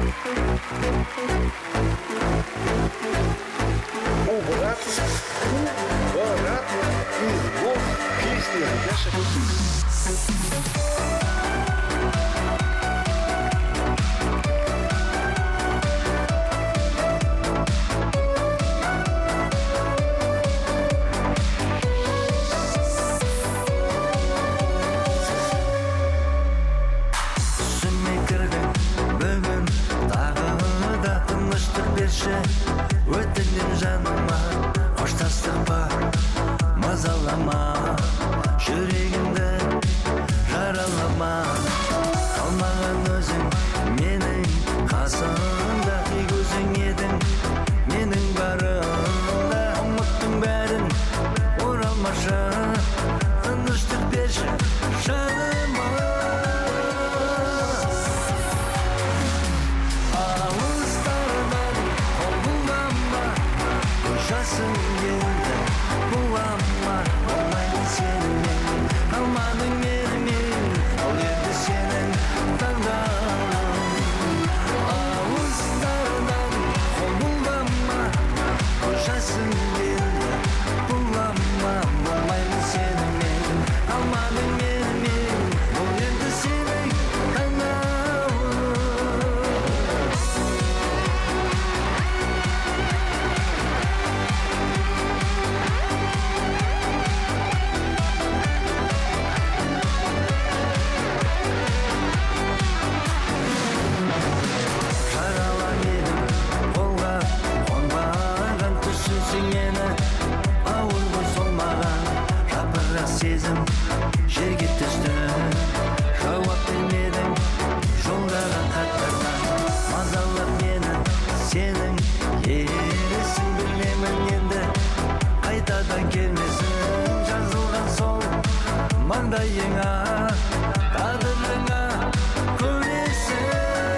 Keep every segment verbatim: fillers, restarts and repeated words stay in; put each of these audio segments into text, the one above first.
У брат, брат, из Бог песни Яша. Өтінем жаныма, қоштастық бар, мазалама, жүрегімді жаралама. Қалмаған өзің менің қасымда, тек өзің едің менің барымда. Ұмыттың бәрін оралмашы, тыныштық берші жаныма. Жасың келді бұлама, болмайды сенімен, қалмадың менімен, ол енді сенің таңдауың. Алыстардан қол бұлама, жасың келді бұлама, болмайды сенімен, қалмадың менімен, ол енді сенің таңдауың. Сезім жерге түсті, жауап бермедің жолдаған хаттардан. Мазалап мені сенің ересің, білемін енді қайтадан келмесін. Жазылған сол маңдайыңа, тағдырыңа көресің.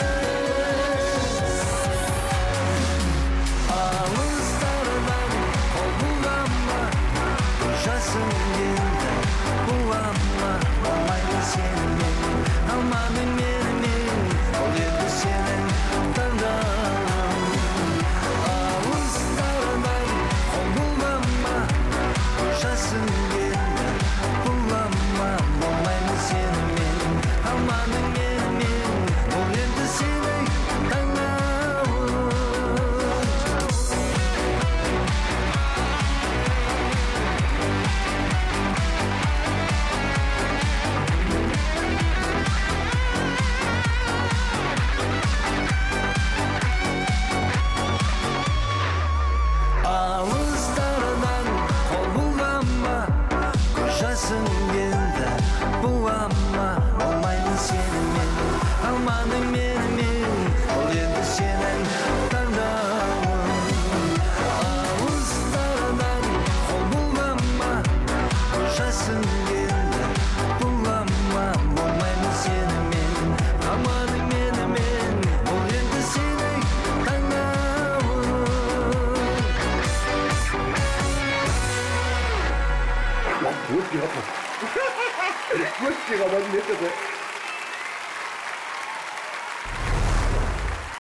Алыстардан қол бұлама, жасың келді бұлама, болмайды сенімен, қалмадың менімен, ол енді сенің таңдауың. Алыстардан қол бұлама, жасың келді бұлама, болмайды сенімен, қалмадың менімен, ол енді сенің таңдауың. Алыстардан қол бұлама, жасың келді бұлама, болмайды сенімен, қалмадың менімен, ол енді сенің таңдауың. Алыстардан қол бұлама, жасың келді бұлама, болмайды сенімен, қалмадың менімен, ол енді сенің таңдауың. Вот я. Вот я, вот это.